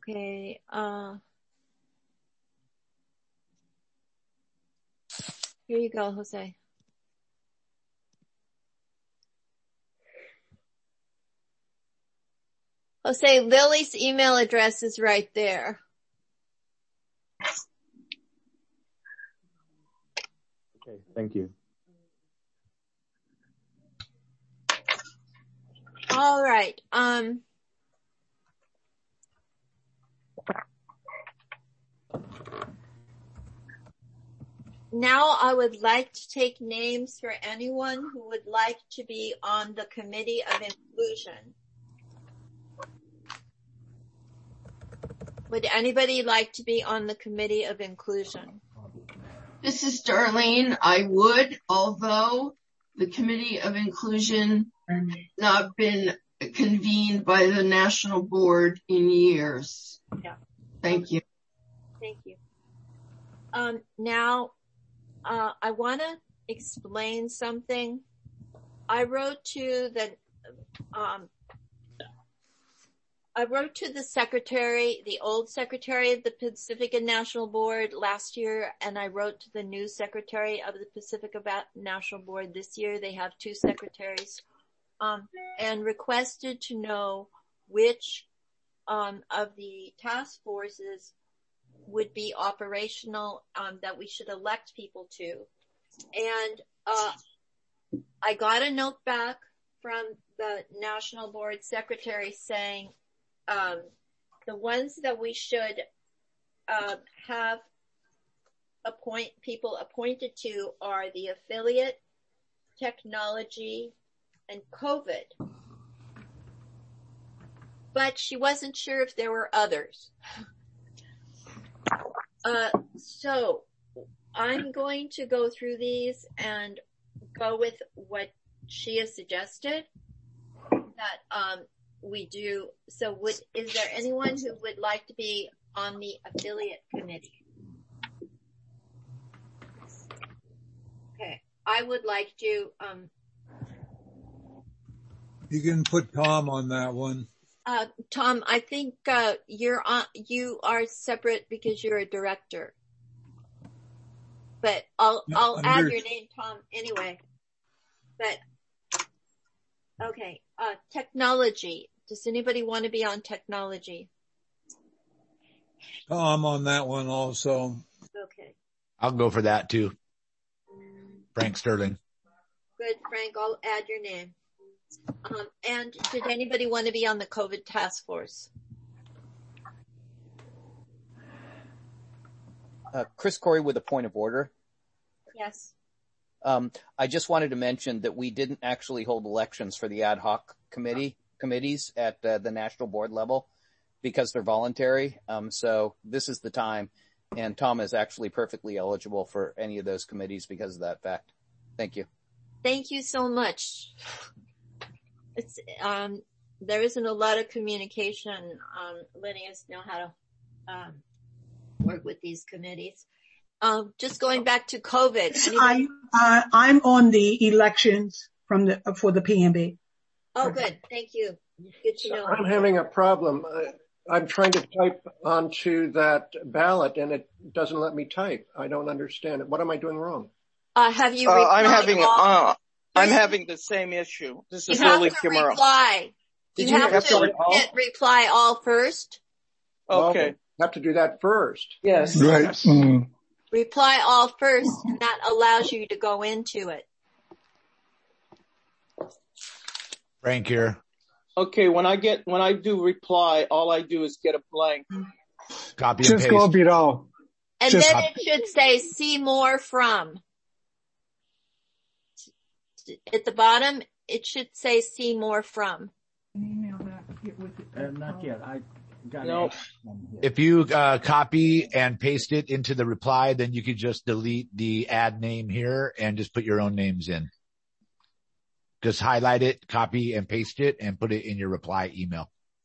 Okay. Here you go, Jose. Jose, Lily's email address is right there. Okay, thank you. All right. Now I would like to take names for anyone who would like to be on the Committee of Inclusion. Would anybody like to be on the Committee of Inclusion? This is Darlene. I would, although the Committee of Inclusion not been convened by the National Board in years. Yeah. Thank you. Thank you. Now, I want to explain something. I wrote to the secretary, the old secretary of the Pacifica National Board last year, and I wrote to the new secretary of the Pacifica National Board this year. They have two secretaries, and requested to know which of the task forces would be operational, that we should elect people to. And I got a note back from the National Board secretary saying the ones that we should have people appointed to are the affiliate, technology, and COVID. But she wasn't sure if there were others. So I'm going to go through these and go with what she has suggested that we do. So is there anyone who would like to be on the affiliate committee? Okay, I would like to. You can put Tom on that one. Tom, I think you are separate because you're a director. But I'll add your name, Tom, anyway. But okay, technology. Does anybody want to be on technology? Tom on that one also. Okay. I'll go for that too. Frank Sterling. Good, Frank. I'll add your name. And did anybody want to be on the COVID task force? Chris Corey with a point of order. Yes. I just wanted to mention that we didn't actually hold elections for the ad hoc committees at the national board level because they're voluntary. So this is the time, and Tom is actually perfectly eligible for any of those committees because of that fact. Thank you. Thank you so much. It's, there isn't a lot of communication. Lineas know how to, work with these committees. Just going back to COVID. I'm on the elections for the PNB. Oh, good. Thank you. Good to know. I'm having a problem. I'm trying to type onto that ballot and it doesn't let me type. I don't understand it. What am I doing wrong? Have you replied I'm having the same issue. This is Lily Kimura. You have to hit reply all first. Okay. Have to do that first. Yes. Right. Yes. Reply all first, and that allows you to go into it. Frank here. Okay, when I do reply, all I do is get a blank. Copy and paste. Just go below. And then it should say see more from. At the bottom, it should say see more from. Not yet. I got Nope. If you copy and paste it into the reply, then you could just delete the add name here and just put your own names in. Just highlight it, copy and paste it, and put it in your reply email.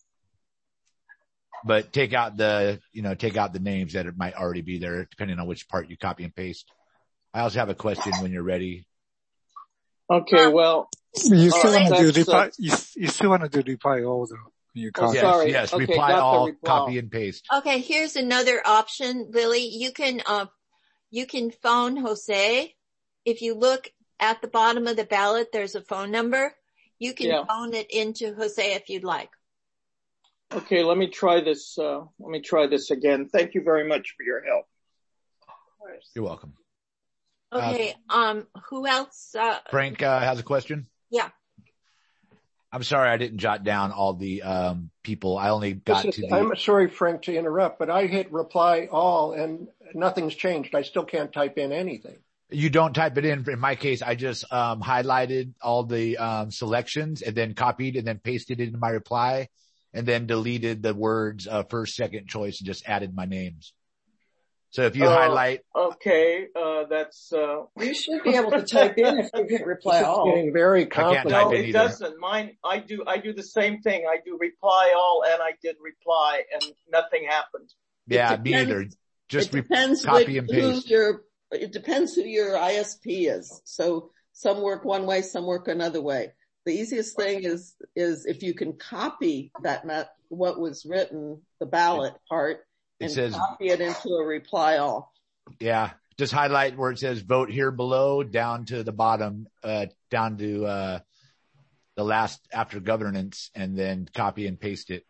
But take out the names that it might already be there, depending on which part you copy and paste. I also have a question when you're ready. Okay, well, you still want to do reply all though. You Oh, copy. sorry. Yes. Okay, Reply got the all, reply. copy and paste. Okay, here's another option, Lily. You can phone Jose. If you look at the bottom of the ballot, there's a phone number. You can phone it into Jose if you'd like. Okay, let me try this. Let me try this again. Thank you very much for your help. You're welcome. Okay, who else? Frank has a question. Yeah. I'm sorry I didn't jot down all the people. I only got to the... I'm sorry, Frank, to interrupt, but I hit reply all and nothing's changed. I still can't type in anything. You don't type it in. In my case, I just highlighted all the selections and then copied and then pasted it into my reply and then deleted the words first, second choice and just added my names. So if you highlight... Okay, that's... You should be able to type in if you hit reply all. Getting very I can't complicated. type No, in it either. doesn't. Mine, I do the same thing. I do reply all and I did reply and nothing happened. Yeah, me either. Just It depends copy and paste. it depends who your ISP is. So some work one way, some work another way. The easiest thing is if you can copy what was written, the ballot part, and copy it into a reply all. Yeah. Just highlight where it says vote here below down to the bottom, down to the last after governance and then copy and paste it.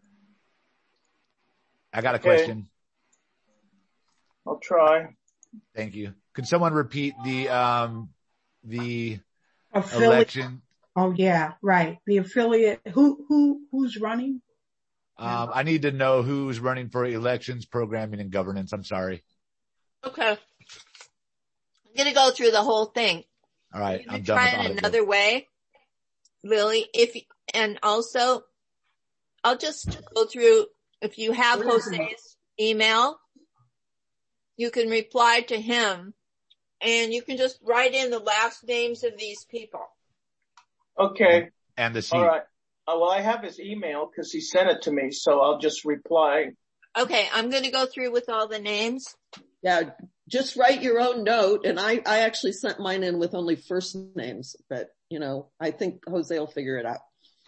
I got a question. I'll try. Thank you. Could someone repeat the Affiliate. election? Oh yeah, right. The affiliate. Who's running? I need to know who's running for elections, programming, and governance. I'm sorry. Okay. I'm going to go through the whole thing. All right. I'm I'm done try with it audio. another way, Lily. And also, I'll just go through. If you have Jose's email, you can reply to him, and you can just write in the last names of these people. Okay. And the seat. All right. Well, I have his email because he sent it to me, so I'll just reply. Okay, I'm going to go through with all the names. Yeah, just write your own note. And I actually sent mine in with only first names, but I think Jose will figure it out.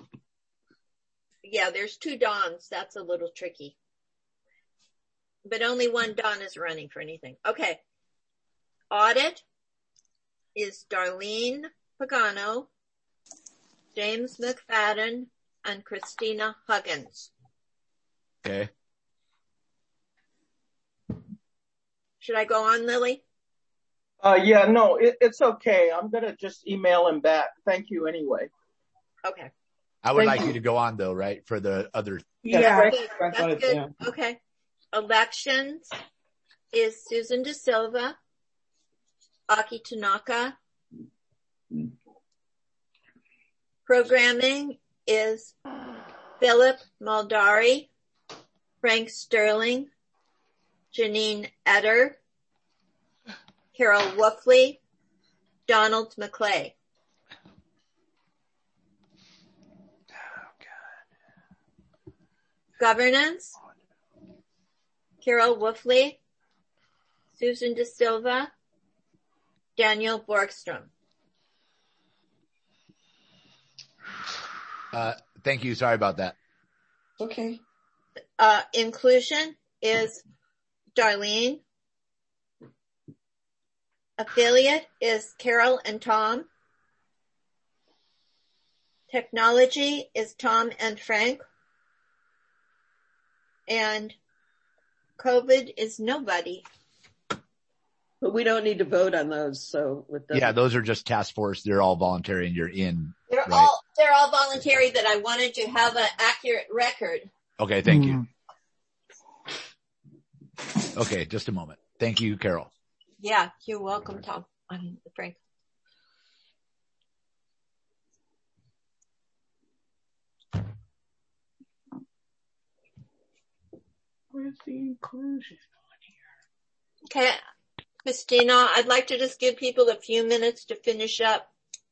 Yeah, there's 2 Dons. That's a little tricky. But only one Don is running for anything. Okay. Audit is Darlene Pagano, James McFadden, and Christina Huggins. Okay. Should I go on, Lily? Yeah, no, it's okay. I'm going to just email him back. Thank you anyway. Okay. I would like you to go on though, right? For the other. Yeah. That's good. Yeah. Okay. Elections is Susan De Silva, Aki Tanaka. Programming is Philip Maldari, Frank Sterling, Janine Eder, Carol Woofley, Donald McClay. Governance, Carol Woofley, Susan De Silva, Daniel Borgstrom. Thank you. Sorry about that. Okay. Inclusion is Darlene. Affiliate is Carol and Tom. Technology is Tom and Frank. And COVID is nobody. But we don't need to vote on those, so Yeah, those are just task force. They're all voluntary and you're in. They're right? they're all voluntary, but I wanted to have an accurate record. Okay, thank you. Okay, just a moment. Thank you, Carol. Yeah, you're welcome, Tom. Frank. Where's the inclusion on here? Okay, Christina, I'd like to just give people a few minutes to finish up.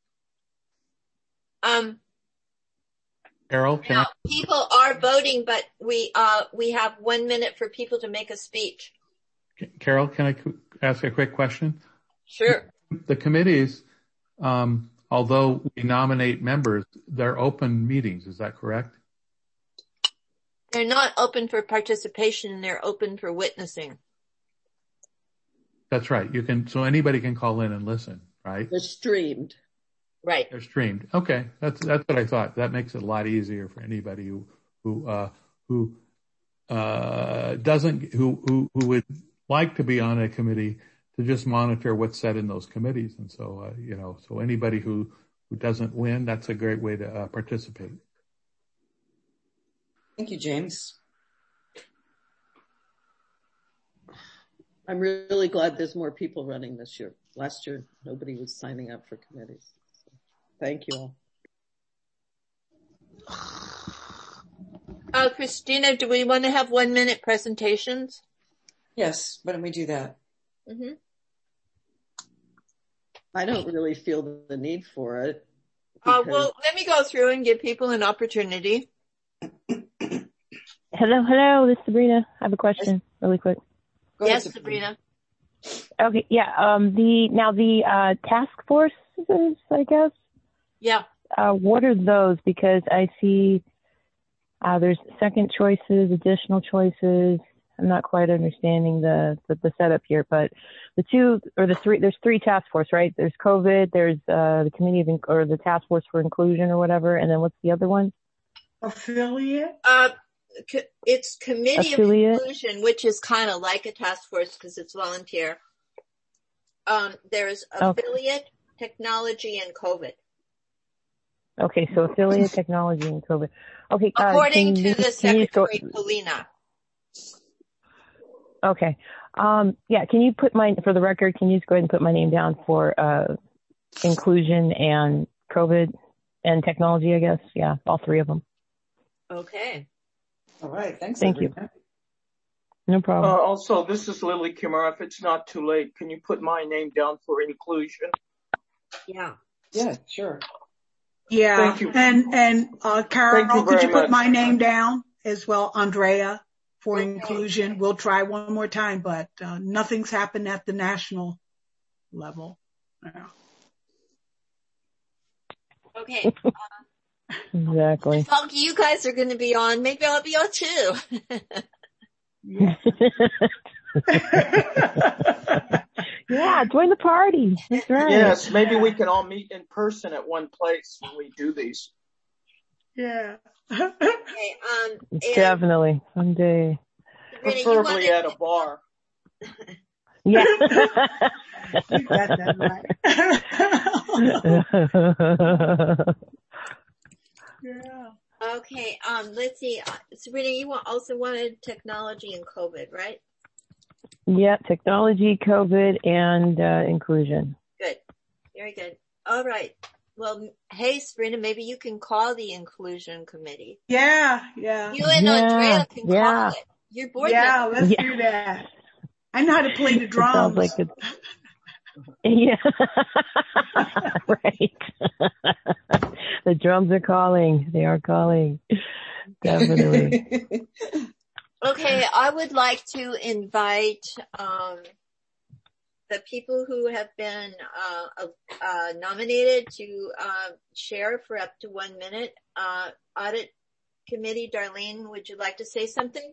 Carol, people are voting, but we have 1 minute for people to make a speech. Carol, can I ask a quick question? Sure. The committees, although we nominate members, they're open meetings. Is that correct? They're not open for participation, they're open for witnessing. That's right. So anybody can call in and listen, right? They're streamed. Right. They're streamed. Okay. That's what I thought. That makes it a lot easier for anybody who would like to be on a committee to just monitor what's said in those committees. And so, so anybody who doesn't win, that's a great way to participate. Thank you, James. I'm really glad there's more people running this year. Last year, nobody was signing up for committees. So, thank you all. Christina, do we want to have 1 minute presentations? Yes. Why don't we do that? Mm-hmm. I don't really feel the need for it. Well, let me go through and give people an opportunity. Hello, this is Sabrina. I have a question really quick. Go ahead, Yes, Sabrina. Okay, yeah, the task forces, I guess. Yeah. What are those? Because I see, there's second choices, additional choices. I'm not quite understanding the setup here, but there's three task force, right? There's COVID, there's, the committee or the task force for inclusion or whatever. And then what's the other one? Affiliate? It's Committee Affiliate? of Inclusion, which is kind of like a task force because it's volunteer. There's Affiliate, Technology, and COVID. Okay, so affiliate, technology, and COVID. Okay. According to the Secretary, Polina. Okay. Yeah, can you for the record, can you just go ahead and put my name down for inclusion and COVID and technology, I guess? Yeah, all three of them. Okay. All right. Thanks. Thank you. No problem. Also, this is Lily Kimmer. If it's not too late, can you put my name down for inclusion? Yeah. Yeah, sure. Yeah. Thank you. And Carol, could you put much. my name down as well, Andrea, for inclusion? We'll try one more time, but nothing's happened at the national level. Yeah. Okay. Exactly. As long as you guys are going to be on, maybe I'll be on too. Yeah, join the party. That's right. Yes, maybe we can all meet in person at one place when we do these. Yeah. Okay, Definitely. Someday. Preferably at a bar. Yeah. You got that right. Yeah. Okay, let's see. Sabrina, you also wanted technology and COVID, right? Yeah, technology, COVID, and inclusion. Good. Very good. All right. Well, hey, Sabrina, maybe you can call the inclusion committee. Yeah. You and Andrea can call it. You're board Yeah, member. let's do that. I know how to play the drums. Sounds like it's... Yeah. Right. The drums are calling. They are calling. Definitely. Okay, I would like to invite the people who have been nominated to share for up to 1 minute. Audit Committee, Darlene, would you like to say something?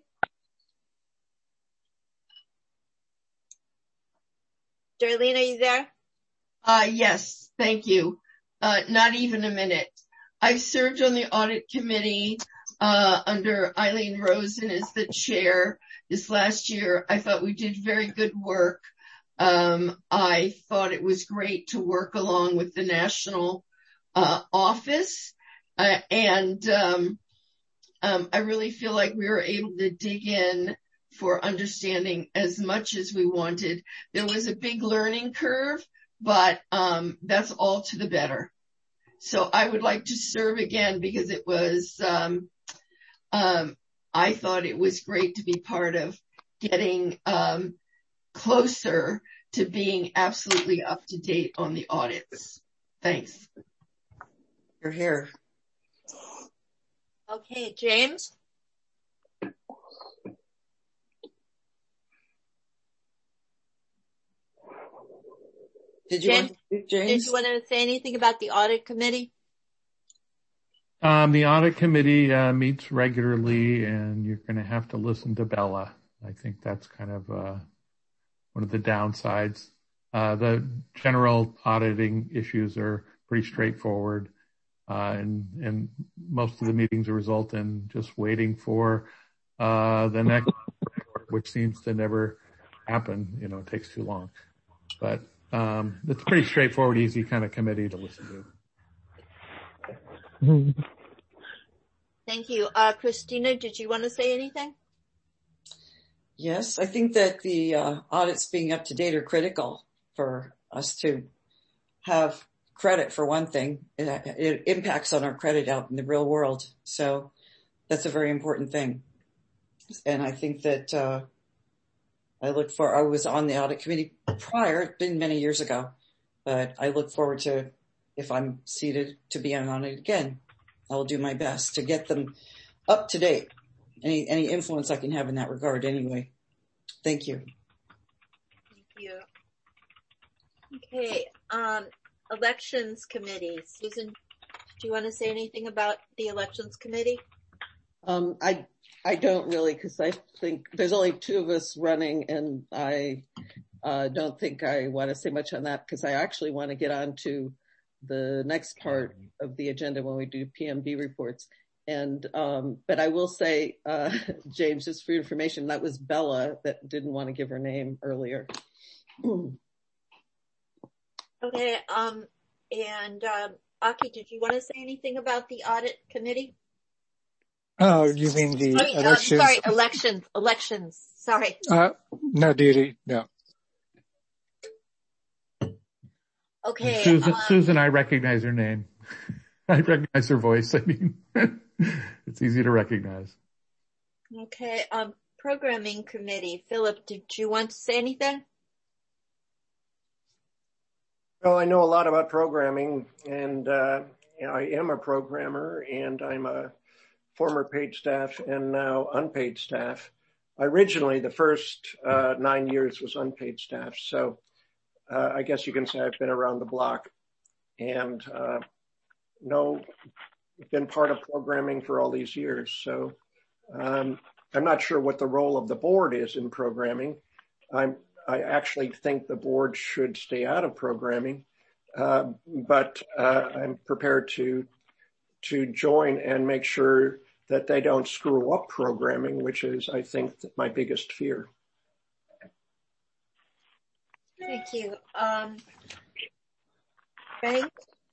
Darlene, are you there? Yes, thank you. Not even a minute. I've served on the audit committee under Eileen Rosen as the chair this last year. I thought we did very good work. I thought it was great to work along with the national office. And I really feel like we were able to dig in for understanding as much as we wanted. There was a big learning curve, but that's all to the better. So I would like to serve again because it was, I thought it was great to be part of getting closer to being absolutely up to date on the audits. Thanks. You're here. Okay, James? Did you want to speak, James? Did you want to say anything about the audit committee? The audit committee meets regularly, and you're going to have to listen to Bella. I think that's kind of one of the downsides. The general auditing issues are pretty straightforward, and most of the meetings result in just waiting for the next report, which seems to never happen. It takes too long. But it's a pretty straightforward, easy kind of committee to listen to. Thank you. Christina, did you want to say anything? Yes, I think that the audits being up to date are critical for us to have credit for one thing. It impacts on our credit out in the real world. So that's a very important thing. And I think that I was on the audit committee prior, it's been many years ago, but I look forward to, if I'm seated, to be on it again. I will do my best to get them up to date. Any influence I can have in that regard anyway. Thank you. Thank you. Okay. Elections committee. Susan, do you want to say anything about the elections committee? I don't really, because I think there's only two of us running, and I don't think I want to say much on that, because I actually want to get on to the next part of the agenda when we do PMD reports. And, but I will say, James, just for your information, that was Bella that didn't want to give her name earlier. Okay. And Aki, did you want to say anything about the audit committee? Oh, you mean the elections? Sorry, elections. Sorry. No, Dee, no. Okay. Susan, I recognize her name. I recognize her voice. I mean, it's easy to recognize. Okay. Programming committee. Philip, did you want to say anything? Well, I know a lot about programming, and I am a programmer, and I'm a former paid staff and now unpaid staff. Originally, the first 9 years was unpaid staff, so I guess you can say I've been around the block, and been part of programming for all these years. So I'm not sure what the role of the board is in programming. I actually think the board should stay out of programming, but I'm prepared to join and make sure that they don't screw up programming, which is, I think, my biggest fear. Thank you. Frank?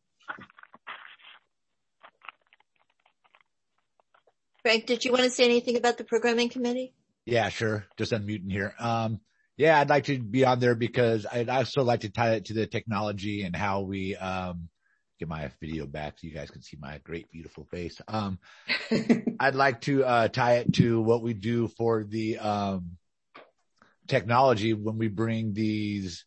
Frank, did you want to say anything about the programming committee? Yeah, sure. Just unmuting here. Yeah, I'd like to be on there because I'd also like to tie it to the technology and how we get my video back so you guys can see my great, beautiful face. I'd like to tie it to what we do for the technology when we bring these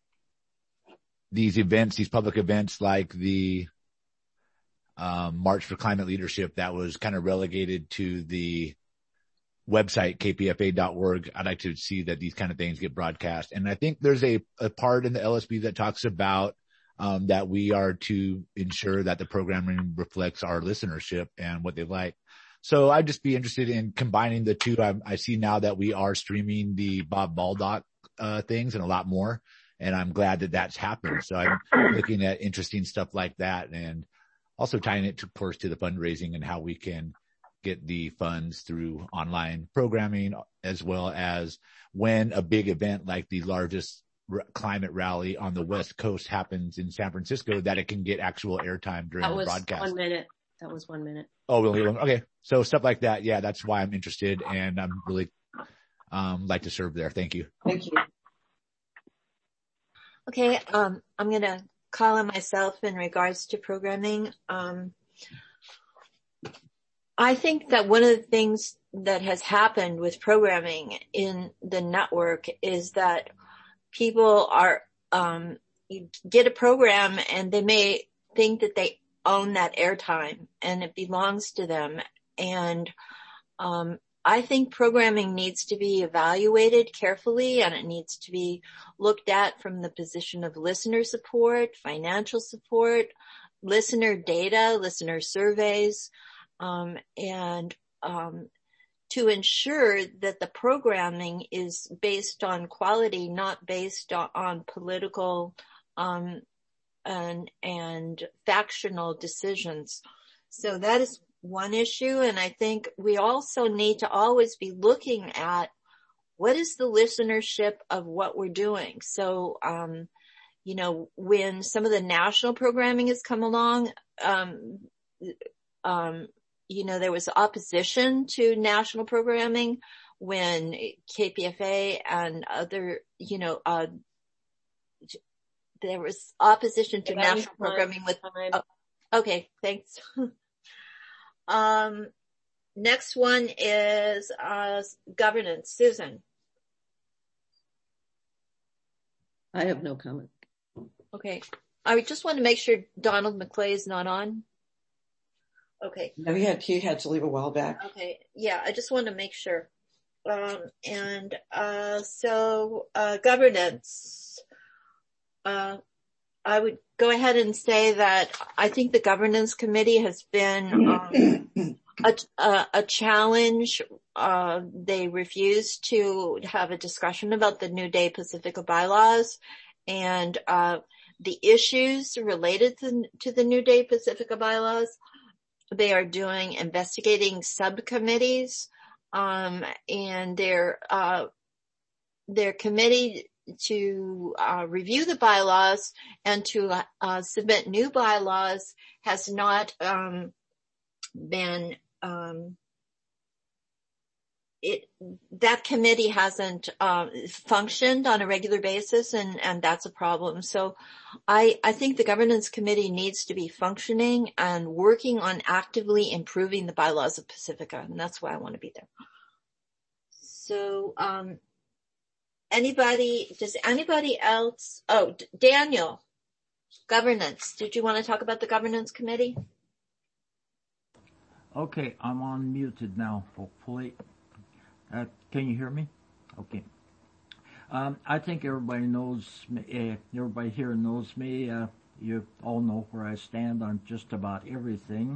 events, these public events like the March for Climate Leadership that was kind of relegated to the website, kpfa.org. I'd like to see that these kind of things get broadcast. And I think there's a part in the LSB that talks about that we are to ensure that the programming reflects our listenership and what they like. So I'd just be interested in combining the two. I see now that we are streaming the Bob Baldock things and a lot more, and I'm glad that that's happened. So I'm looking at interesting stuff like that, and also tying it, of course, to the fundraising and how we can get the funds through online programming, as well as when a big event like the largest climate rally on the West Coast happens in San Francisco, that it can get actual airtime during the broadcast. That was 1 minute. Oh, really? Okay. So stuff like that. Yeah, that's why I'm interested, and I'm really like to serve there. Thank you. Thank you. Okay. I'm going to call on myself in regards to programming. I think that one of the things that has happened with programming in the network is that people are, you get a program and they may think that they own that airtime and it belongs to them. And, I think programming needs to be evaluated carefully, and it needs to be looked at from the position of listener support, financial support, listener data, listener surveys, and to ensure that the programming is based on quality, not based on political and factional decisions. So that is one issue. And I think we also need to always be looking at what is the listenership of what we're doing. So, when some of the national programming has come along, there was opposition to national programming when KPFA and other, there was opposition to national programming with, okay, thanks. Next one is, governance. Susan. I have no comment. Okay. I just want to make sure Donald McClay is not on. Okay. No, he had to leave a while back. Okay. Yeah, I just want to make sure. Governance. I would go ahead and say that I think the governance committee has been a challenge. They refused to have a discussion about the New Day Pacifica bylaws and the issues related to the New Day Pacifica bylaws. They are doing investigating subcommittees, and their committee to review the bylaws and to submit new bylaws has not been that committee hasn't functioned on a regular basis, and that's a problem. So I think the governance committee needs to be functioning and working on actively improving the bylaws of Pacifica, and that's why I want to be there. So does anybody else? Oh, Daniel, governance. Did you want to talk about the governance committee? Okay, I'm unmuted now, hopefully. Can you hear me? Okay. I think everybody knows me, everybody here knows me. You all know where I stand on just about everything.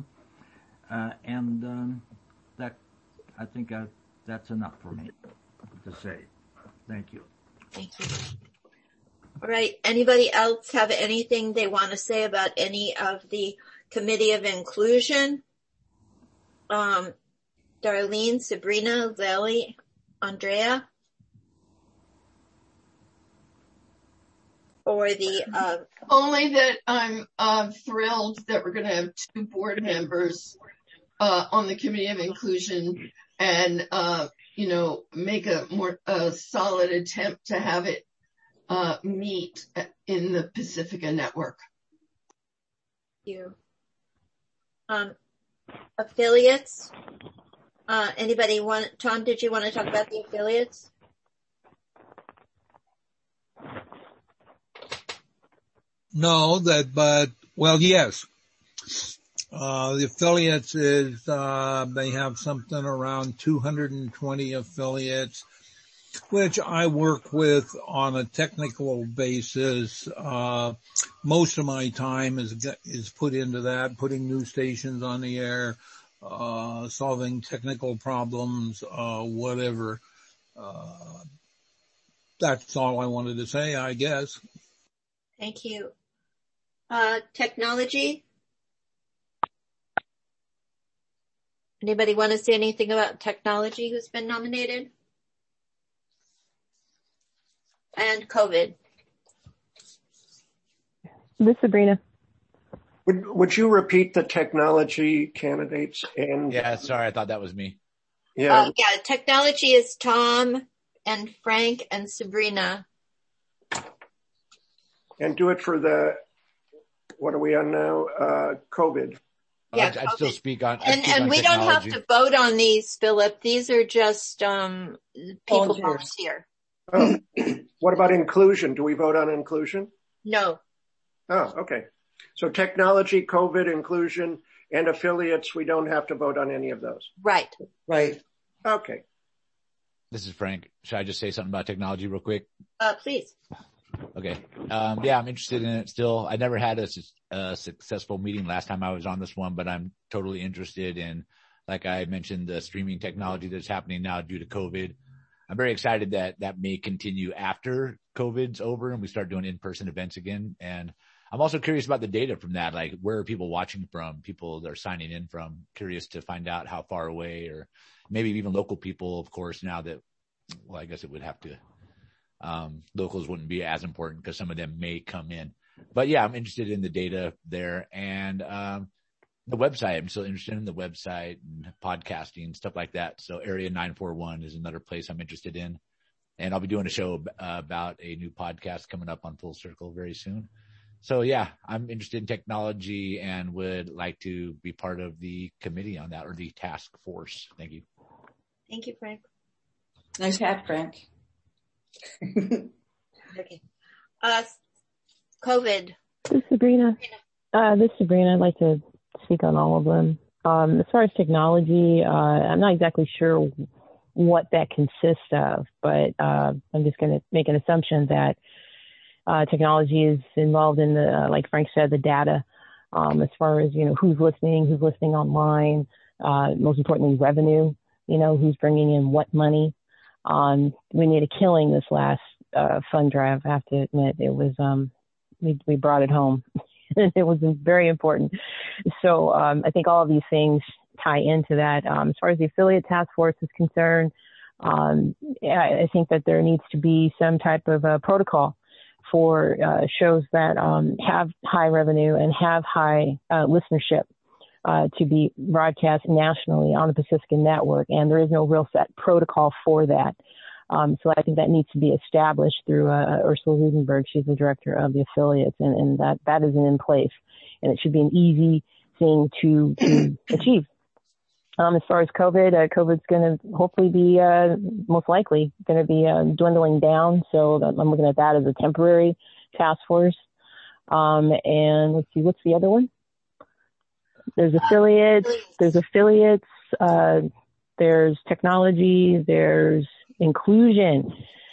That I think that's enough for me to say. Thank you. Thank you. All right. Anybody else have anything they want to say about any of the Committee of Inclusion? Darlene, Sabrina, Lily, Andrea, or the only that I'm thrilled that we're going to have 2 board members on the Committee of Inclusion, and make a more solid attempt to have it meet in the Pacifica network. Thank you. Affiliates. Anybody Tom, did you want to talk about the affiliates? No, yes. The affiliates is, they have something around 220 affiliates, which I work with on a technical basis. Most of my time is put into that, putting new stations on the air, solving technical problems, whatever. That's all I wanted to say, I guess. Thank you. Technology. Anybody want to say anything about technology who's been nominated? And COVID. This is Sabrina. Would you repeat the technology candidates? And yeah, sorry, I thought that was me. Yeah. Technology is Tom and Frank and Sabrina. And do it for what are we on now? COVID. Yeah, I still speak on. And we don't have to vote on these, Philip. These are just people volunteer. Oh, what about inclusion? Do we vote on inclusion? No. Oh, okay. So technology, COVID, inclusion, and affiliates, we don't have to vote on any of those. Right. Right. Okay. This is Frank. Should I just say something about technology real quick? Please. Okay. Yeah, I'm interested in it still. I never had a successful meeting last time I was on this one, but I'm totally interested in, like I mentioned, the streaming technology that's happening now due to COVID. I'm very excited that that may continue after COVID's over and we start doing in-person events again. And I'm also curious about the data from that. Like, where are people watching from? People that are signing in from? Curious to find out how far away, or maybe even local people, of course, now that, well, I guess it would have to, locals wouldn't be as important because some of them may come in. But yeah, I'm interested in the data there, and the website. I'm still interested in the website and podcasting, stuff like that. So Area 941 is another place I'm interested in. And I'll be doing a show about a new podcast coming up on Full Circle very soon. So yeah, I'm interested in technology and would like to be part of the committee on that, or the task force. Thank you. Thank you, Frank. Nice hat, Frank. Okay. COVID. This is Sabrina. I'd like to speak on all of them. As far as technology, I'm not exactly sure what that consists of, but I'm just going to make an assumption that technology is involved in the, like Frank said, the data, as far as, who's listening online, most importantly, revenue, who's bringing in what money. We made a killing this last fund drive. I have to admit, it was, we brought it home. It was very important. So I think all of these things tie into that. As far as the affiliate task force is concerned, I think that there needs to be some type of protocol for shows that have high revenue and have high listenership to be broadcast nationally on the Pacifica Network. And there is no real set protocol for that. So I think that needs to be established through Ursula Rudenberg. She's the director of the affiliates, and that isn't in place. And it should be an easy thing to achieve. As far as COVID's going to hopefully be, most likely going to be dwindling down. So I'm looking at that as a temporary task force. And let's see, what's the other one? There's affiliates, there's technology, there's inclusion,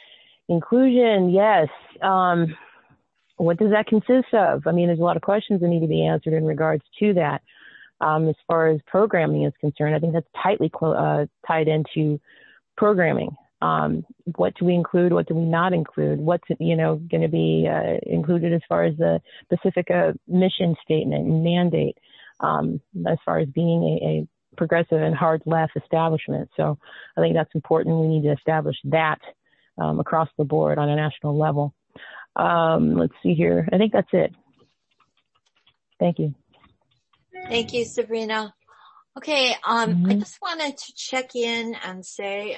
yes. What does that consist of? I mean, there's a lot of questions that need to be answered in regards to that. As far as programming is concerned, I think that's tightly tied into programming. What do we include? What do we not include? What's, going to be included as far as the Pacifica mission statement and mandate, as far as being a progressive and hard left establishment. So I think that's important. We need to establish that across the board on a national level. Let's see here. I think that's it. Thank you. Thank you, Sabrina. Okay. I just wanted to check in and say,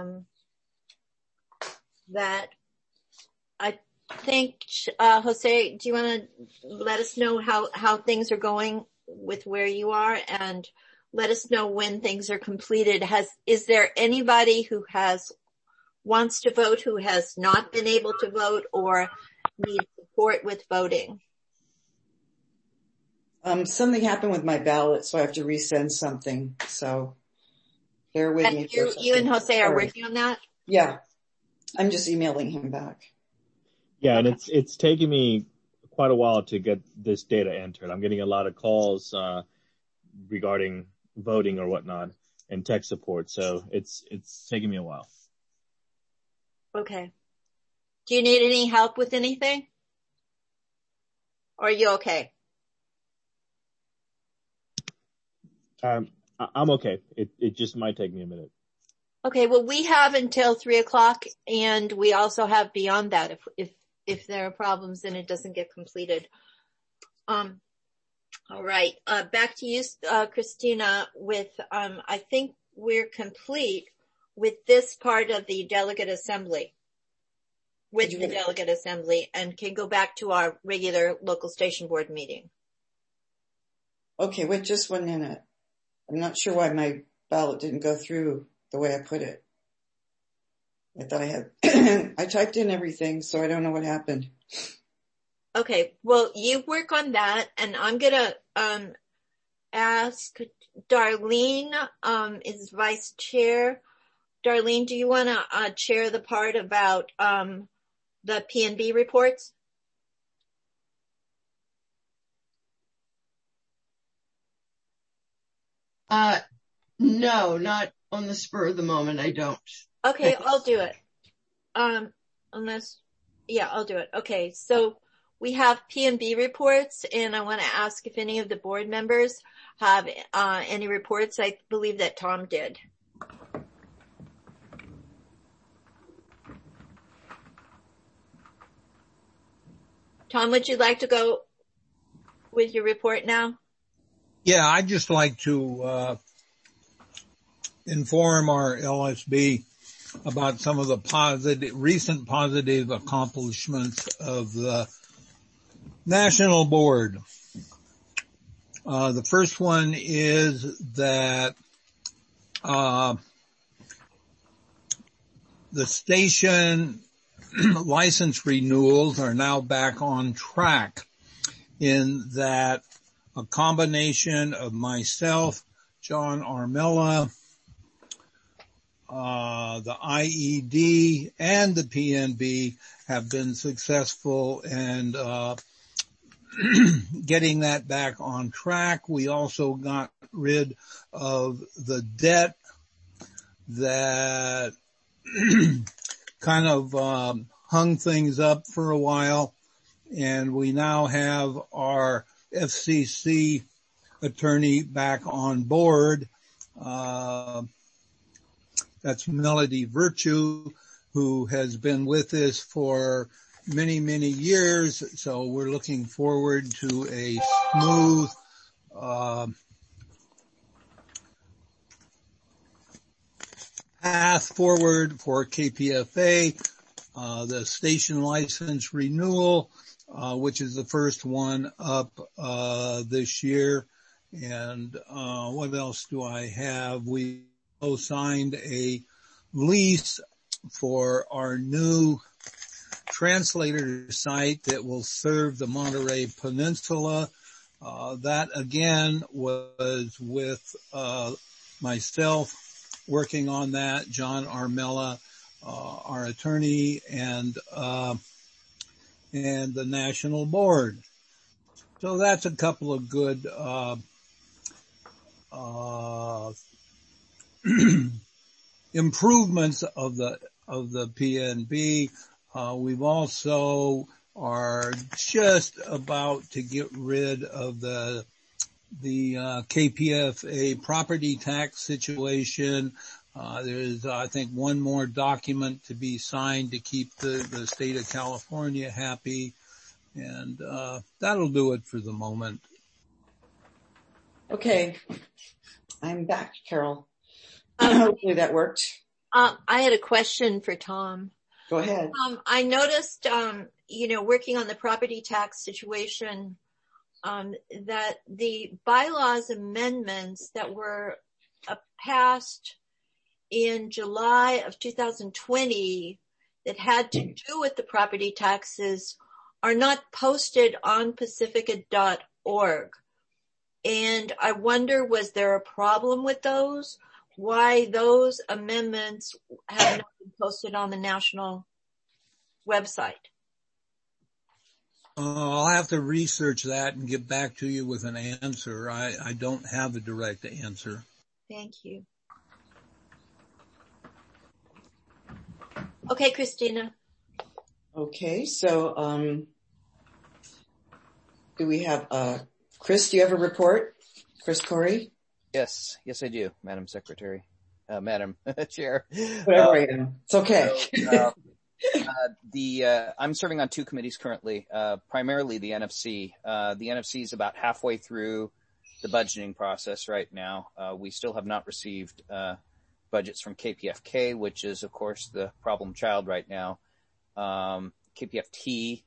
that I think, Jose, do you want to let us know how things are going with where you are, and let us know when things are completed? Is there anybody who wants to vote who has not been able to vote or needs support with voting? Something happened with my ballot, so I have to resend something. So bear with me. You and Jose are working on that? Yeah. I'm just emailing him back. Yeah, and it's taking me quite a while to get this data entered. I'm getting a lot of calls regarding voting or whatnot and tech support, so it's taking me a while. Okay. Do you need any help with anything? Or are you okay? I'm okay. It just might take me a minute. Okay, well, we have until 3:00, and we also have beyond that if there are problems and it doesn't get completed. All right, back to you, Christina, with, I think we're complete with this part of the delegate assembly, and can go back to our regular local station board meeting. Okay, wait just 1 minute. I'm not sure why my ballot didn't go through the way I put it. I thought I had, I typed in everything, so I don't know what happened. Okay, well, you work on that, and I'm gonna ask Darlene, is vice chair. Darlene, do you want to chair the part about the P&B reports? No, not on the spur of the moment. I don't. Okay, I'll do it. I'll do it. Okay, so we have P&B reports, and I want to ask if any of the board members have any reports. I believe that Tom did. Tom, would you like to go with your report now? Yeah, I'd just like to inform our LSB about some of the recent positive accomplishments of the National Board. The first one is that the station license renewals are now back on track, in that a combination of myself, John Armella, the IED, and the PNB have been successful in getting that back on track. We also got rid of the debt that kind of hung things up for a while, and we now have our FCC attorney back on board. That's Melody Virtue, who has been with us for many, many years. So we're looking forward to a smooth path forward for KPFA. The station license renewal, which is the first one up this year. And what else do I have? We signed a lease for our new translator site that will serve the Monterey Peninsula. That again was with myself working on that, John Armella, our attorney, and the National Board. So that's a couple of good improvements of the PNB. We've also are just about to get rid of the KPFA property tax situation. There's, I think, one more document to be signed to keep the state of California happy. And that'll do it for the moment. Okay. I'm back, Carol. Hopefully that worked. I had a question for Tom. Go ahead. I noticed, working on the property tax situation, that the bylaws amendments that were passed in July of 2020 that had to do with the property taxes are not posted on pacifica.org. And I wonder, was there a problem with those? Why those amendments have not been posted on the national website? I'll have to research that and get back to you with an answer. I don't have a direct answer. Thank you. Okay, Christina. Okay, so do we have Chris, do you have a report? Chris Corey? Yes, I do, Madam Secretary. Madam Chair. Whatever I am. It's okay. I'm serving on two committees currently, primarily the NFC. The NFC is about halfway through the budgeting process right now. We still have not received budgets from KPFK, which is, of course, the problem child right now. KPFT,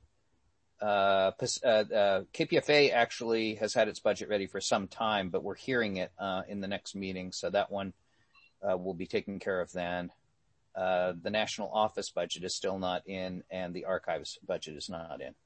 KPFA actually has had its budget ready for some time, but we're hearing it in the next meeting, so that one will be taken care of then. The national office budget is still not in, and the archives budget is not in.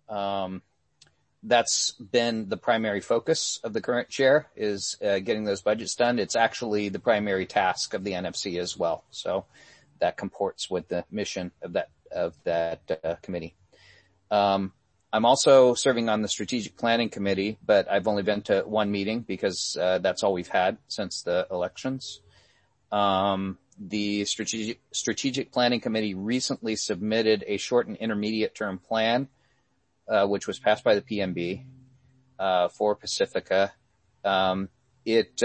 That's been the primary focus of the current chair, is getting those budgets done. It's actually the primary task of the NFC as well. So that comports with the mission of that committee. I'm also serving on the strategic planning committee, but I've only been to one meeting because that's all we've had since the elections. The strategic planning committee recently submitted a short and intermediate term plan, which was passed by the PMB for Pacifica. It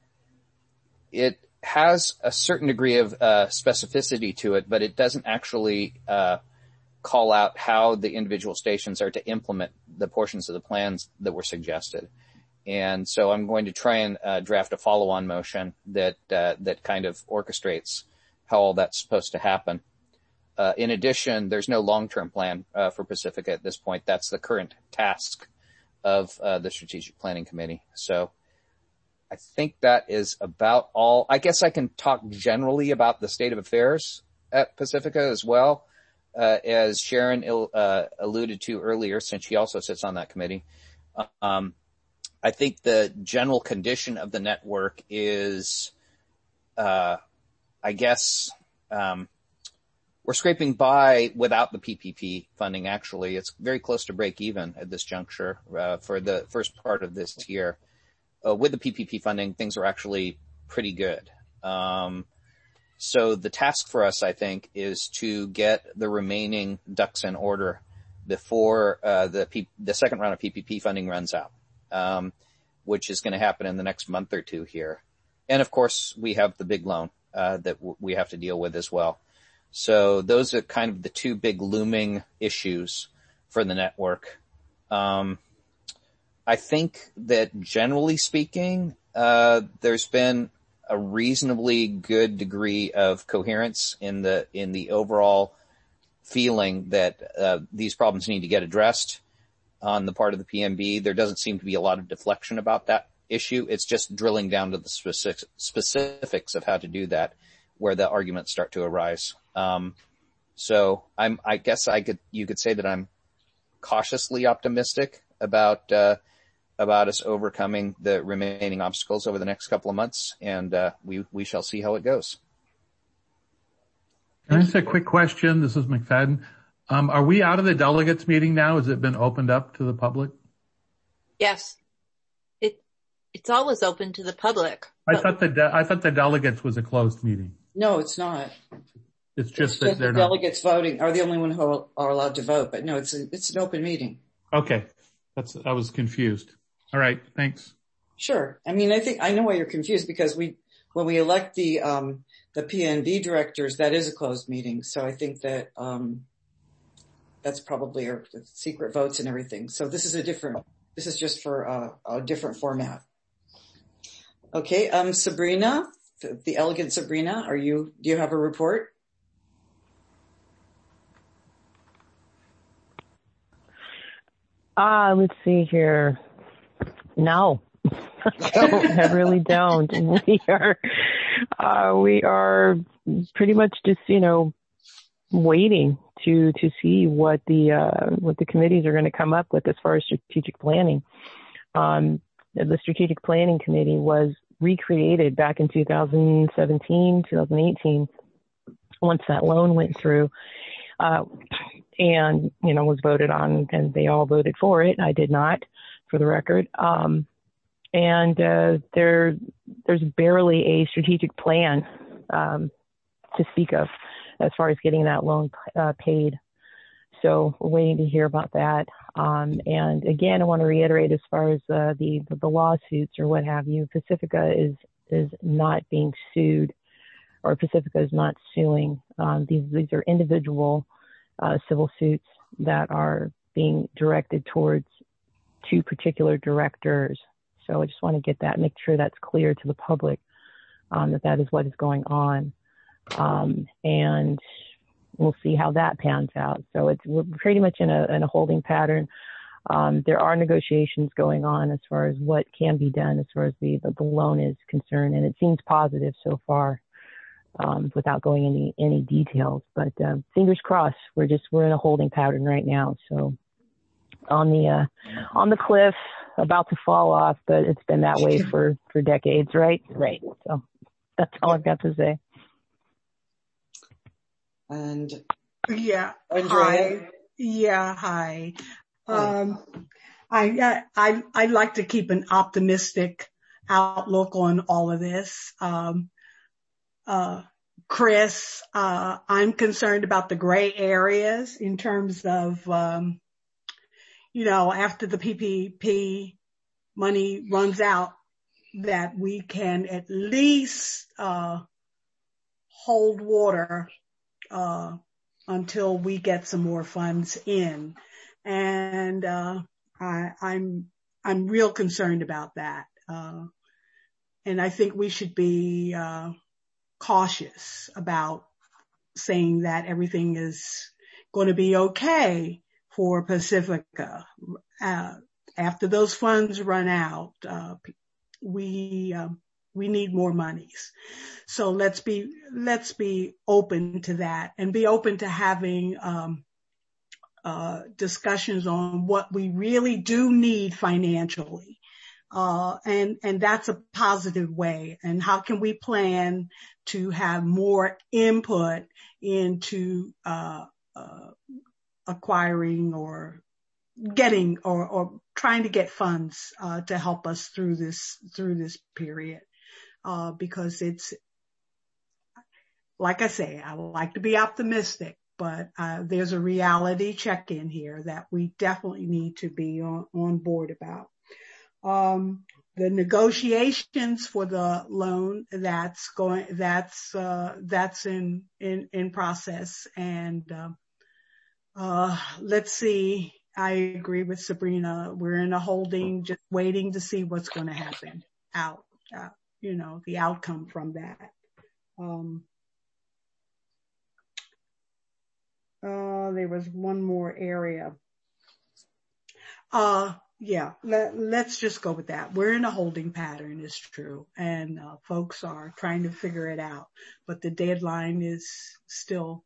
has a certain degree of specificity to it, but it doesn't actually call out how the individual stations are to implement the portions of the plans that were suggested. And so I'm going to try and draft a follow-on motion that kind of orchestrates how all that's supposed to happen. In addition, there's no long-term plan for Pacifica at this point. That's the current task of the Strategic Planning Committee. So I think that is about all. I guess I can talk generally about the state of affairs at Pacifica as well. As Sharon alluded to earlier, since she also sits on that committee. I think the general condition of the network is, we're scraping by without the PPP funding, actually. It's very close to break even at this juncture for the first part of this year. With the PPP funding, things are actually pretty good. So the task for us, I think, is to get the remaining ducks in order before the second round of PPP funding runs out, which is going to happen in the next month or two here. And of course, we have the big loan that we have to deal with as well. So those are kind of the two big looming issues for the network. I think that generally speaking, there's been a reasonably good degree of coherence in the overall feeling that these problems need to get addressed on the part of the PMB. There doesn't seem to be a lot of deflection about that issue. It's just drilling down to the specifics of how to do that, where the arguments start to arise. So I guess you could say that I'm cautiously optimistic about us overcoming the remaining obstacles over the next couple of months, and we shall see how it goes. Can I ask a quick question? This is McFadden. Are we out of the delegates meeting now? Has it been opened up to the public? Yes. It's always open to the public. I thought the delegates was a closed meeting. No, it's not. It's just that they're the delegates voting are the only one who are allowed to vote, but no, it's an open meeting. Okay. I was confused. All right. Thanks. Sure. I mean, I know why you're confused, because when we elect the PNB directors, that is a closed meeting. So I think that, that's probably our secret votes and everything. So this is just for a different format. Okay. Sabrina, the elegant Sabrina, do you have a report? Let's see here. No, I really don't. We are pretty much just, waiting to see what the committees are going to come up with as far as strategic planning. The strategic planning committee was recreated back in 2017, 2018, once that loan went through, and, was voted on, and they all voted for it. I did not, for the record. And there's barely a strategic plan to speak of as far as getting that loan paid. So we're waiting to hear about that. And again, I want to reiterate, as far as the lawsuits or what have you, Pacifica is not being sued, or Pacifica is not suing. These are individual civil suits that are being directed towards two particular directors. So I just want to get that, make sure that's clear to the public, that is what is going on. And we'll see how that pans out. So we're pretty much in a holding pattern. There are negotiations going on as far as what can be done as far as the loan is concerned, and it seems positive so far, without going into any details. But fingers crossed, we're in a holding pattern right now. So on the cliff, about to fall off, but it's been that way for decades, right? Right. So that's all I've got to say. And Yeah. Andrea? Hi. Yeah. Hi. I like to keep an optimistic outlook on all of this. Chris, I'm concerned about the gray areas in terms of, after the PPP money runs out, that we can at least, hold water, until we get some more funds in. And, I'm real concerned about that. And I think we should be, cautious about saying that everything is going to be okay for Pacifica. After those funds run out, we need more monies. So let's be open to that and be open to having, discussions on what we really do need financially. And that's a positive way. And how can we plan to have more input into, acquiring or getting or trying to get funds, to help us through this period. Because it's, like I say, I would like to be optimistic, but, there's a reality check in here that we definitely need to be on board about. The negotiations for the loan that's in process. And, let's see. I agree with Sabrina. We're in a holding, just waiting to see what's going to happen the outcome from that. There was one more area. Let's just go with that. We're in a holding pattern, it's true. And, folks are trying to figure it out, but the deadline is still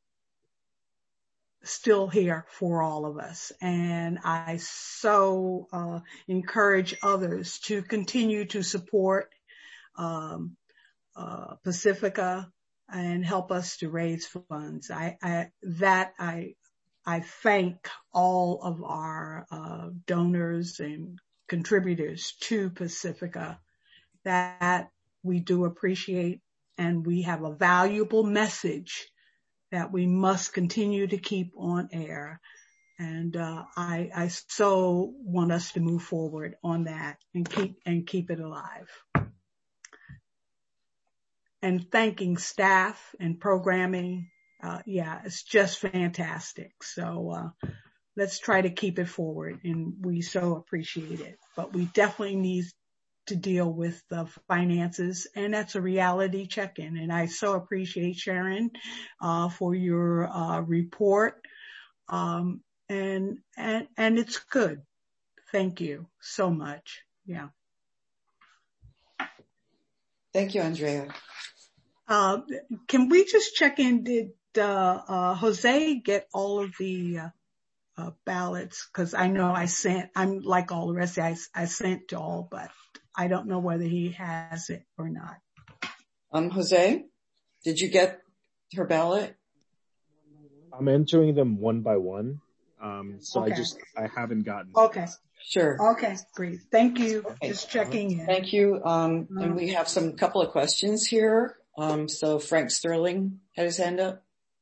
here for all of us. And I so, encourage others to continue to support, Pacifica and help us to raise funds. I thank all of our, donors and contributors to Pacifica that we do appreciate, and we have a valuable message that we must continue to keep on air. And, I so want us to move forward on that and keep it alive. And thanking staff and programming. It's just fantastic. So, let's try to keep it forward, and we so appreciate it. But we definitely need to deal with the finances, and that's a reality check-in. And I so appreciate Sharon, for your, report. And it's good. Thank you so much. Yeah. Thank you, Andrea. Can we just check in? Did, Jose get all of the, ballots? Cause I know I'm like all the rest, I sent to all, but I don't know whether he has it or not. Jose, did you get her ballot? I'm entering them one by one. So Okay. I haven't gotten. Okay. Sure. Okay, great. Thank you. Okay. Just checking in. Thank you. And we have couple of questions here. So Frank Sterling had his hand up.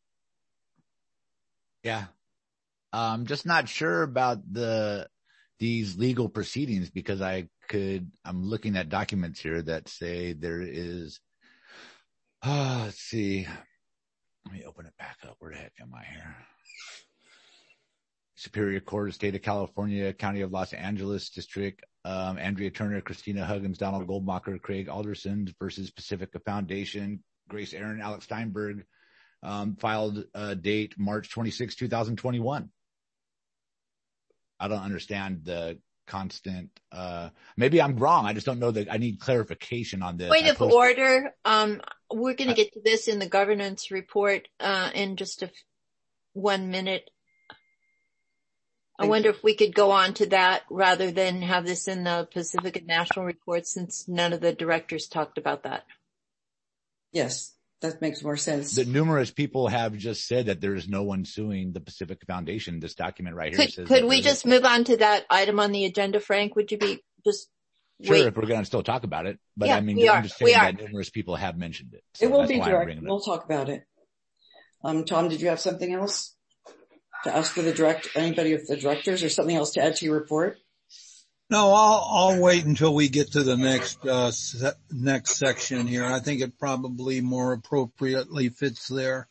Yeah. I'm just not sure about these legal proceedings, because I'm looking at documents here that say there is, let's see. Let me open it back up. Where the heck am I here? Superior Court of State of California, County of Los Angeles District, Andrea Turner, Christina Huggins, Donald Goldmacher, Craig Alderson versus Pacifica Foundation, Grace Aaron, Alex Steinberg, filed date March 26, 2021. I don't understand the constant, maybe I'm wrong. I just don't know that I need clarification on this. Point of order. We're going to get to this in the governance report, in just 1 minute. I wonder if we could go on to that rather than have this in the Pacifica National Report, since none of the directors talked about that. Yes. That makes more sense. The numerous people have just said that there's no one suing the Pacific Foundation. This document right here says. Could we just move on to that item on the agenda, Frank? Would you be just sure wait? If we're going to still talk about it? But Yeah, I mean, we I'm are. just saying that numerous people have mentioned it. So it will be direct. We'll talk about it. Tom, did you have something else to ask for anybody of the directors, or something else to add to your report? No, I'll wait until we get to the next section here. I think it probably more appropriately fits there.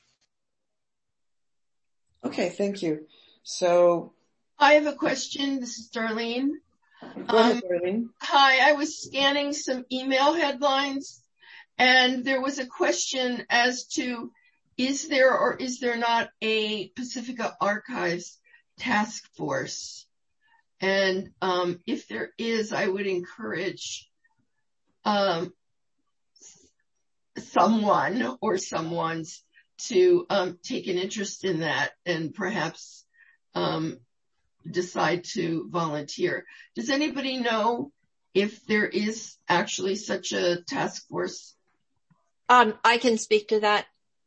Okay, thank you. So I have a question. This is Darlene. Go ahead, Darlene. Hi, I was scanning some email headlines, and there was a question as to is there or is there not a Pacifica Archives task force? And if there is, I would encourage someone or someones to take an interest in that and perhaps decide to volunteer. Does anybody know if there is actually such a task force? I can speak to that.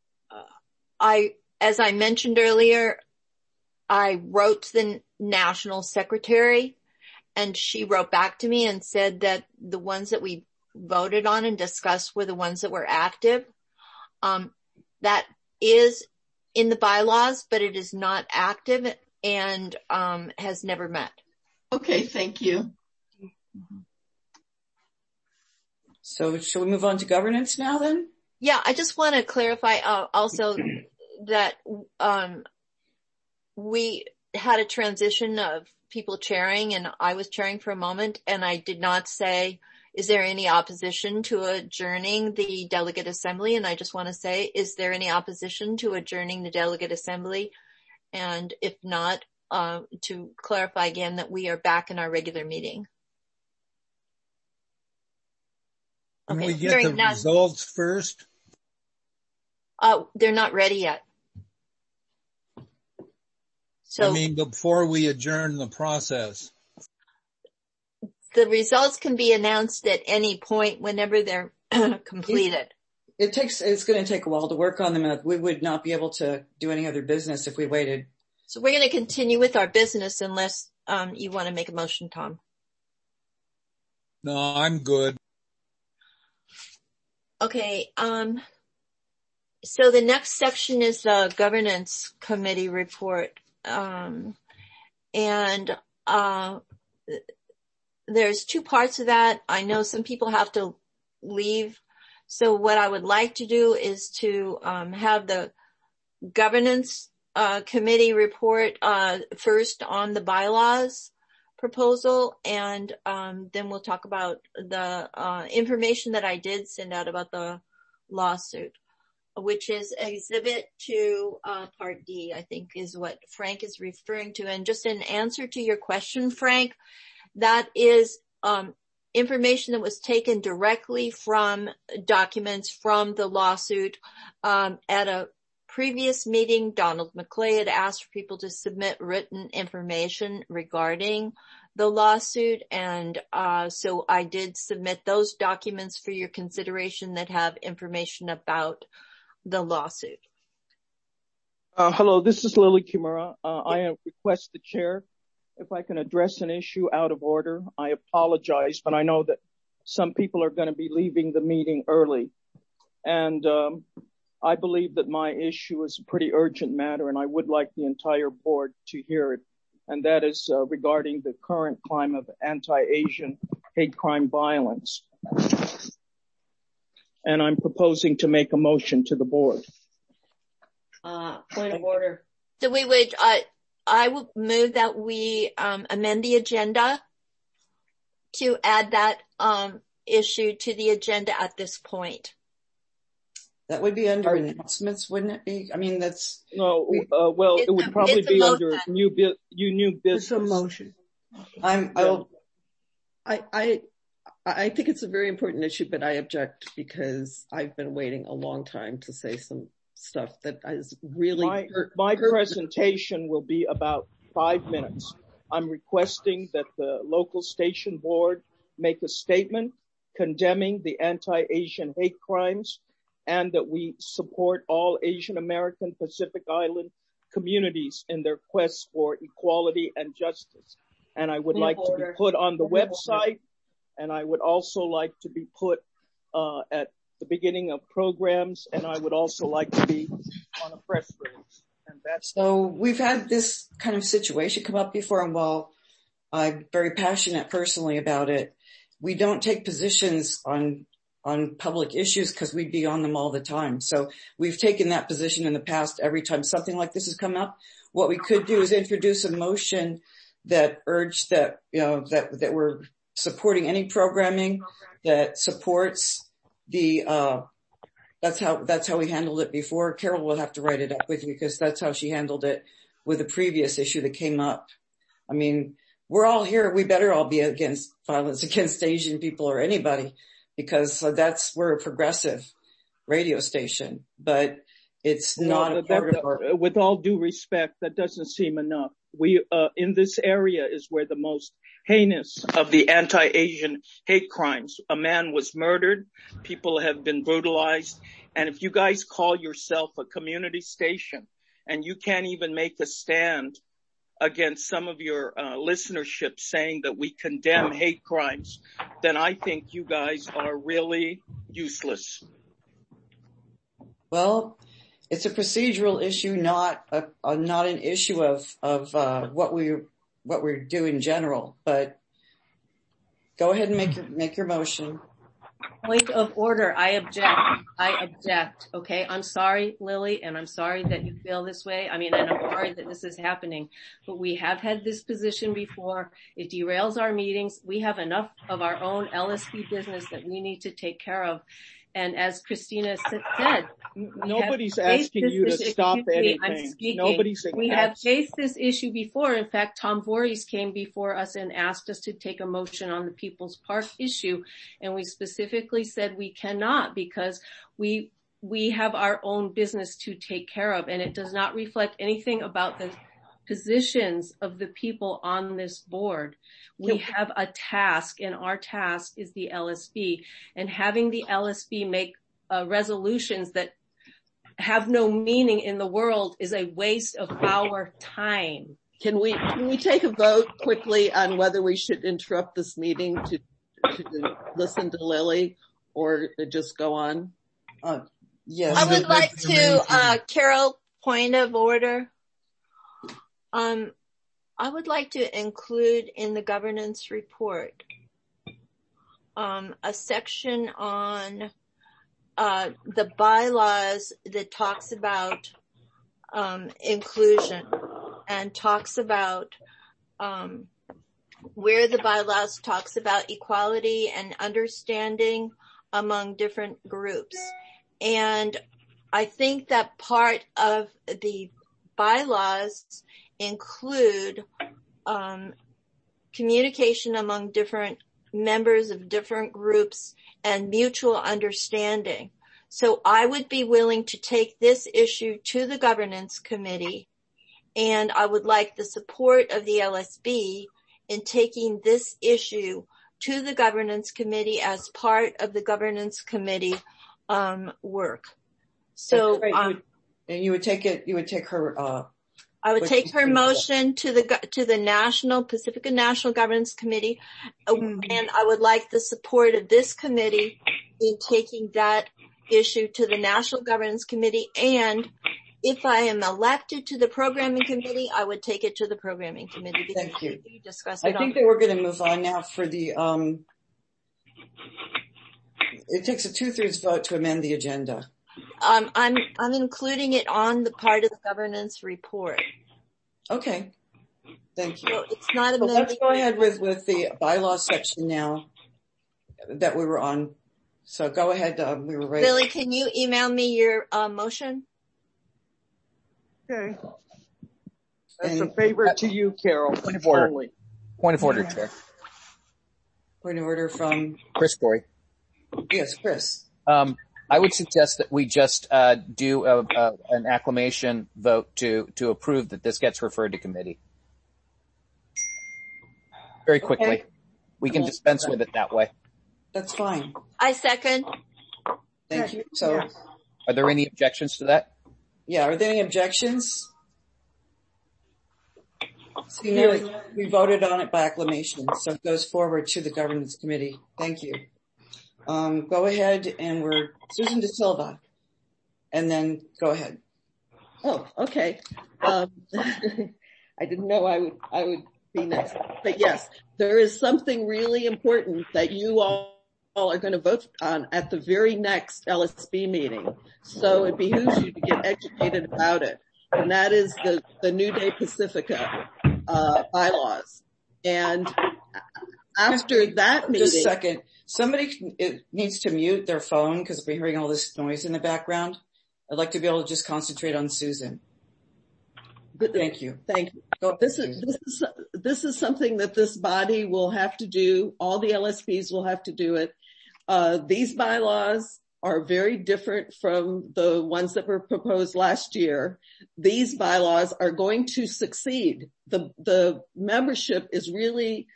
As I mentioned earlier, I wrote to the national secretary, and she wrote back to me and said that the ones that we voted on and discussed were the ones that were active. That is in the bylaws, but it is not active and has never met. Okay, thank you. So shall we move on to governance now then? Yeah, I just want to clarify also that we had a transition of people chairing, and I was chairing for a moment, and I did not say, is there any opposition to adjourning the delegate assembly? And I just want to say, is there any opposition to adjourning the delegate assembly? And if not, to clarify again that we are back in our regular meeting. Can we get the results first? They're not ready yet. So, I mean, before we adjourn the process. The results can be announced at any point whenever they're completed. It's going to take a while to work on them. We would not be able to do any other business if we waited. So we're going to continue with our business unless you want to make a motion, Tom. No, I'm good. Okay. So the next section is the governance committee report. There's two parts of that. I know some people have to leave. So what I would like to do is to have the governance committee report first on the bylaws proposal, and then we'll talk about the information that I did send out about the lawsuit, which is exhibit to part D, I think is what Frank is referring to. And just in answer to your question, Frank, that is information that was taken directly from documents from the lawsuit. At a previous meeting, Donald McClay had asked for people to submit written information regarding the lawsuit. And so I did submit those documents for your consideration that have information about the lawsuit. Hello, this is Lily Kimura. I request the chair if I can address an issue out of order. I apologize, but I know that some people are going to be leaving the meeting early. And I believe that my issue is a pretty urgent matter, and I would like the entire board to hear it. And that is regarding the current climate of anti-Asian hate crime violence. And I'm proposing to make a motion to the board. Point of order. So we would, I will move that we amend the agenda to add that issue to the agenda at this point. That would be under announcements, wouldn't it be? I mean, that's... No, well, it would probably be under new business. It's a motion. I think it's a very important issue, but I object because I've been waiting a long time to say some stuff that is really... My presentation will be about 5 minutes. I'm requesting that the local station board make a statement condemning the anti-Asian hate crimes and that we support all Asian American Pacific Island communities in their quest for equality and justice. And I would like to be put on the website, and I would also like to be put at the beginning of programs, and I would also like to be on a press release. And that's so we've had this kind of situation come up before, and while I'm very passionate personally about it, we don't take positions on public issues because we'd be on them all the time. So we've taken that position in the past. Every time something like this has come up, what we could do is introduce a motion that urged that, that we're supporting any programming that supports the, that's how we handled it before. Carol will have to write it up with you because that's how she handled it with the previous issue that came up. I mean, we're all here. We better all be against violence against Asian people or anybody, because we're a progressive radio station, but it's not a part of our... With all due respect, that doesn't seem enough. We, in this area is where the most heinous of the anti-Asian hate crimes. A man was murdered. People have been brutalized. And if you guys call yourself a community station and you can't even make a stand against some of your listenership saying that we condemn hate crimes, then I think you guys are really useless. Well, it's a procedural issue, not an issue of what we do in general. But go ahead and make your motion. Point of order. I object. Okay. I'm sorry, Lily, and I'm sorry that you feel this way. I mean, and I'm sorry that this is happening, but we have had this position before. It derails our meetings. We have enough of our own LSP business that we need to take care of. And as Christina said, nobody's asking you to stop anything. We have faced this issue before. In fact, Tom Voorhees came before us and asked us to take a motion on the People's Park issue. And we specifically said we cannot because we have our own business to take care of. And it does not reflect anything about the positions of the people on this board. We have a task, and our task is the LSB, and having the LSB make resolutions that have no meaning in the world is a waste of our time. Can we take a vote quickly on whether we should interrupt this meeting to listen to Lily or just go on? Yes. I would like to, Carol, point of order. I would like to include in the governance report a section on the bylaws that talks about inclusion and talks about where the bylaws talks about equality and understanding among different groups. And I think that part of the bylaws include communication among different members of different groups and mutual understanding. So I would be willing to take this issue to the governance committee, and I would like the support of the LSB in taking this issue to the governance committee as part of the governance committee work. So and you would take her I would take her motion to the National Pacifica National Governance Committee, and I would like the support of this committee in taking that issue to the National Governance Committee. And if I am elected to the Programming Committee, I would take it to the Programming Committee. Thank you. I think that we're going to move on now for the. It takes a 2/3 vote to amend the agenda. I'm including it on the part of the governance report. Okay. Thank you. So it's not amending. Let's go ahead with the bylaws section now that we were on. So go ahead. We were ready. Lily, can you email me your motion? Okay. That's a favor to you, Carol. Point of order. Point of order, Chair. Point of order from Chris Corey. Yes, Chris. I would suggest that we just do an acclamation vote to approve that this gets referred to committee. Very quickly. Okay. We can dispense with it that way. That's fine. I second. Thank you. So Are there any objections to that? Yeah, are there any objections? See, no, we voted on it by acclamation, so it goes forward to the governance committee. Thank you. Go ahead, and we're Susan De Silva, and then go ahead. Oh, okay. I didn't know I would be next, but yes, there is something really important that you all are going to vote on at the very next LSB meeting. So it behooves you to get educated about it. And that is the New Day Pacifica bylaws. And after that meeting. Just a second. Somebody needs to mute their phone because we're hearing all this noise in the background. I'd like to be able to just concentrate on Susan. Thank you. Thank you. This is something that this body will have to do. All the LSPs will have to do it. These bylaws are very different from the ones that were proposed last year. These bylaws are going to succeed. The membership is really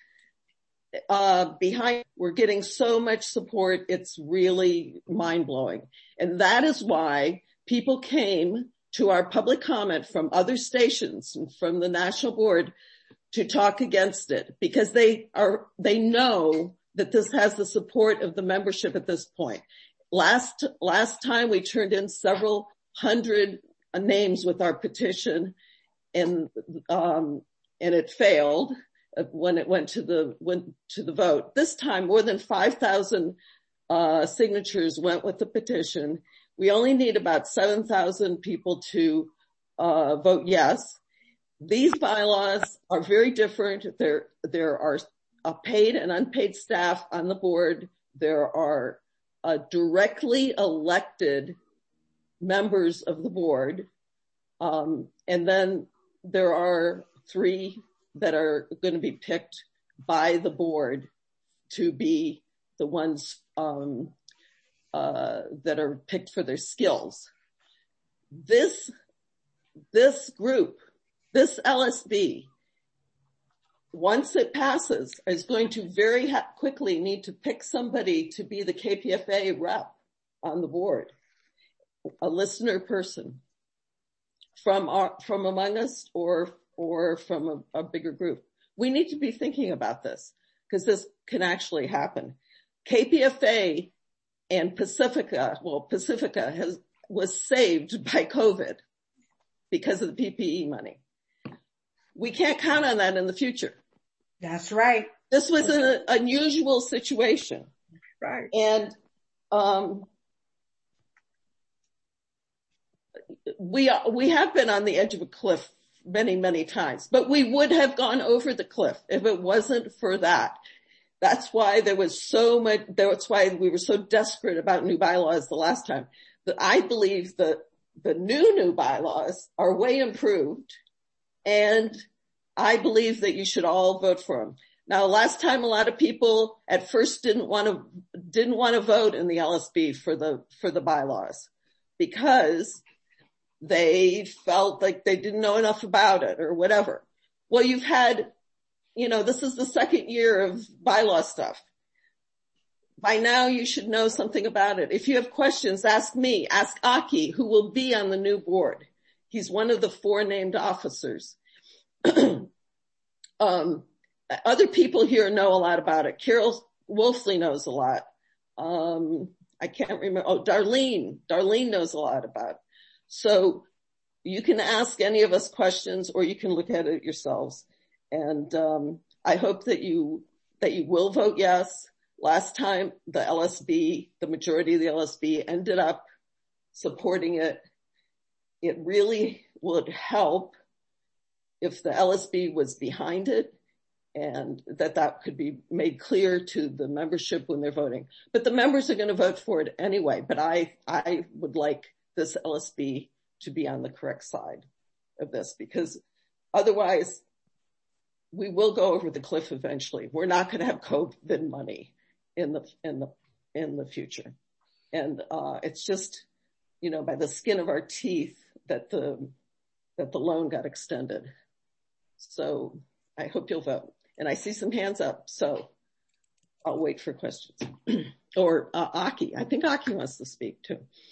behind. We're getting so much support. It's really mind blowing. And that is why people came to our public comment from other stations and from the national board to talk against it, because they know that this has the support of the membership at this point. Last time we turned in several hundred names with our petition, and it failed when it went to the vote. This time more than 5,000 signatures went with the petition. We only need about 7,000 people to vote yes. These bylaws are very different. There are paid and unpaid staff on the board. There are directly elected members of the board. And then there are 3 that are going to be picked by the board to be the ones that are picked for their skills. This group, this LSB, once it passes, is going to very quickly need to pick somebody to be the KPFA rep on the board, a listener person from among us or from a bigger group. We need to be thinking about this because this can actually happen. KPFA and Pacifica was saved by COVID because of the PPE money. We can't count on that in the future. That's right. This was an unusual situation. Right. And we have been on the edge of a cliff many, many times, but we would have gone over the cliff if it wasn't for that. That's why there was so much, that's why we were so desperate about new bylaws the last time. But I believe that the new bylaws are way improved, and I believe that you should all vote for them. Now, last time a lot of people at first didn't want to vote in the LSB for the bylaws because they felt like they didn't know enough about it or whatever. Well, you've had, this is the second year of bylaw stuff. By now you should know something about it. If you have questions, ask me, ask Aki, who will be on the new board. He's one of the 4 named officers. Other people here know a lot about it. Carol Wolfley knows a lot. I can't remember. Oh, Darlene knows a lot about it. So you can ask any of us questions, or you can look at it yourselves. And I hope that you will vote yes. Last time the majority of the LSB ended up supporting it. It really would help if the LSB was behind it, and that could be made clear to the membership when they're voting. But the members are going to vote for it anyway. But I would like this LSB to be on the correct side of this, because otherwise we will go over the cliff eventually. We're not going to have COVID money in the future. And it's just, by the skin of our teeth that the loan got extended. So I hope you'll vote. And I see some hands up, so I'll wait for questions. Or Aki. I think Aki wants to speak too.